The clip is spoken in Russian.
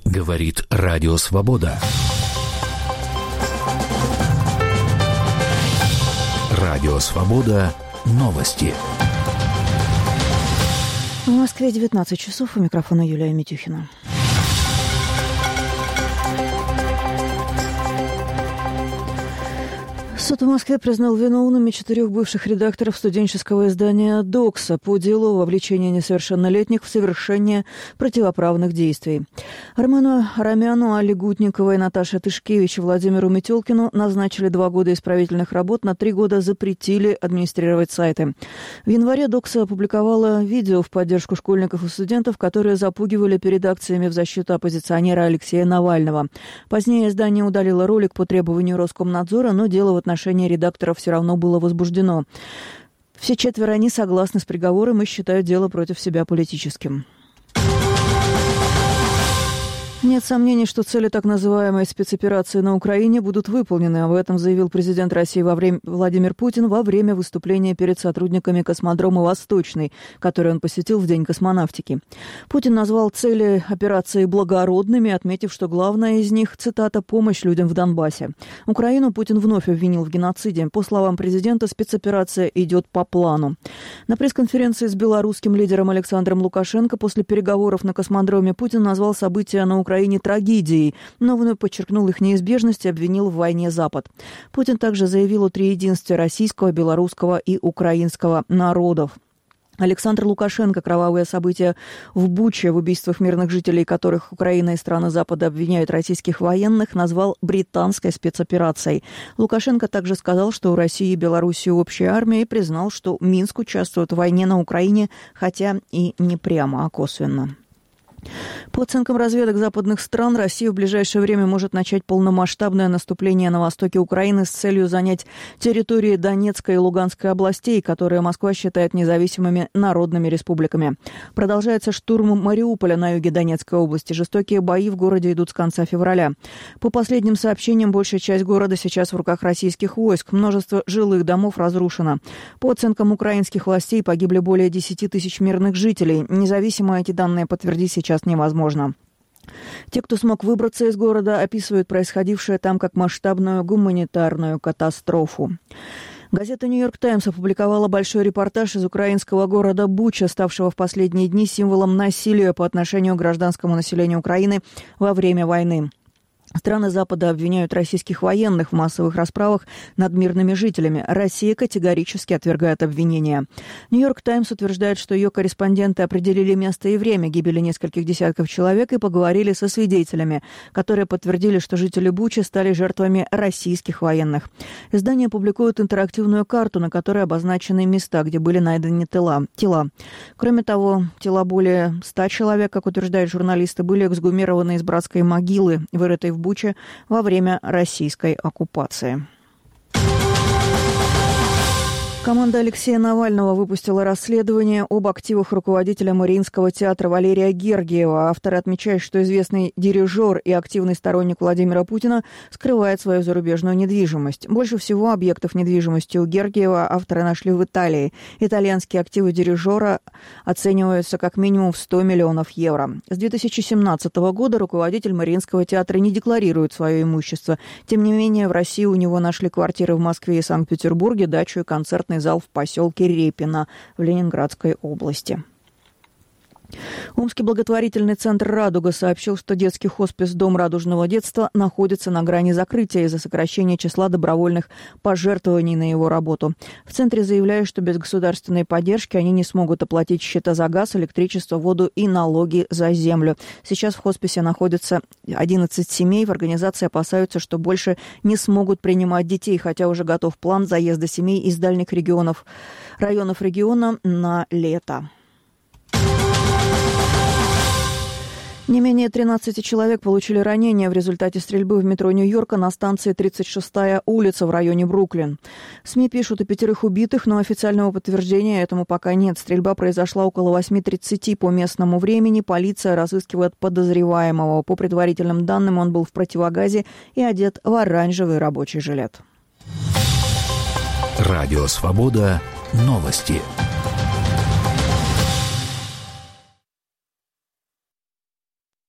Говорит Радио Свобода. Радио Свобода. Новости. В Москве 19 часов. У микрофона Юлия Митюхина. Суд в Москве признал виновными 4 бывших редакторов студенческого издания «Докса» по делу о вовлечении несовершеннолетних в совершение противоправных действий. Армену Арамяну, Алле Гутниковой, Наташе Тышкевич и Владимиру Метелкину назначили 2 года исправительных работ, на 3 года запретили администрировать сайты. В январе «Докса» опубликовала видео в поддержку школьников и студентов, которые запугивали перед акциями в защиту оппозиционера Алексея Навального. Позднее издание удалило ролик по требованию Роскомнадзора, но дело в отношении редакторов все равно было возбуждено. Все 4 не согласны с приговором и считают дело против себя политическим. Нет сомнений, что цели так называемой спецоперации на Украине будут выполнены. Об этом заявил президент России Владимир Путин во время выступления перед сотрудниками космодрома «Восточный», который он посетил в День космонавтики. Путин назвал цели операции благородными, отметив, что главная из них, цитата, «помощь людям в Донбассе». Украину Путин вновь обвинил в геноциде. По словам президента, спецоперация идет по плану. На пресс-конференции с белорусским лидером Александром Лукашенко после переговоров на космодроме Путин назвал события на Украине трагедией, но вновь подчеркнул их неизбежность и обвинил в войне Запад. Путин также заявил о триединстве российского, белорусского и украинского народов. Александр Лукашенко кровавые события в Буче, в убийствах мирных жителей, которых Украина и страны Запада обвиняют российских военных, назвал британской спецоперацией. Лукашенко также сказал, что у России и Белоруссии общая армия, и признал, что Минск участвует в войне на Украине, хотя и не прямо, а косвенно. По оценкам разведок западных стран, Россия в ближайшее время может начать полномасштабное наступление на востоке Украины с целью занять территории Донецкой и Луганской областей, которые Москва считает независимыми народными республиками. Продолжается штурм Мариуполя на юге Донецкой области. Жестокие бои в городе идут с конца февраля. По последним сообщениям, большая часть города сейчас в руках российских войск. Множество жилых домов разрушено. По оценкам украинских властей, погибли более 10 тысяч мирных жителей. Независимо эти данные подтвердить сейчас невозможно. Те, кто смог выбраться из города, описывают происходившее там как масштабную гуманитарную катастрофу. Газета «Нью-Йорк Таймс» опубликовала большой репортаж из украинского города Буча, ставшего в последние дни символом насилия по отношению к гражданскому населению Украины во время войны. Страны Запада обвиняют российских военных в массовых расправах над мирными жителями. Россия категорически отвергает обвинения. «Нью-Йорк Таймс» утверждает, что ее корреспонденты определили место и время гибели нескольких десятков человек и поговорили со свидетелями, которые подтвердили, что жители Бучи стали жертвами российских военных. Издание публикует интерактивную карту, на которой обозначены места, где были найдены тела. Кроме того, тела более 100 человек, как утверждают журналисты, были эксгумированы из братской могилы, вырытой в Буче во время российской оккупации. Команда Алексея Навального выпустила расследование об активах руководителя Мариинского театра Валерия Гергиева. Авторы отмечают, что известный дирижер и активный сторонник Владимира Путина скрывает свою зарубежную недвижимость. Больше всего объектов недвижимости у Гергиева авторы нашли в Италии. Итальянские активы дирижера оцениваются как минимум в 100 миллионов евро. С 2017 года руководитель Мариинского театра не декларирует свое имущество. Тем не менее, в России у него нашли квартиры в Москве и Санкт-Петербурге, дачу и концертный зал в поселке Репино в Ленинградской области. Омский благотворительный центр «Радуга» сообщил, что детский хоспис «Дом радужного детства» находится на грани закрытия из-за сокращения числа добровольных пожертвований на его работу. В центре заявляют, что без государственной поддержки они не смогут оплатить счета за газ, электричество, воду и налоги за землю. Сейчас в хосписе находится 11 семей. В организации опасаются, что больше не смогут принимать детей, хотя уже готов план заезда семей из дальних районов региона на лето. Не менее 13 человек получили ранения в результате стрельбы в метро Нью-Йорка на станции 36-я улица в районе Бруклин. СМИ пишут о 5 убитых, но официального подтверждения этому пока нет. Стрельба произошла около 8:30 по местному времени. Полиция разыскивает подозреваемого. По предварительным данным, он был в противогазе и одет в оранжевый рабочий жилет. Радио «Свобода». Новости.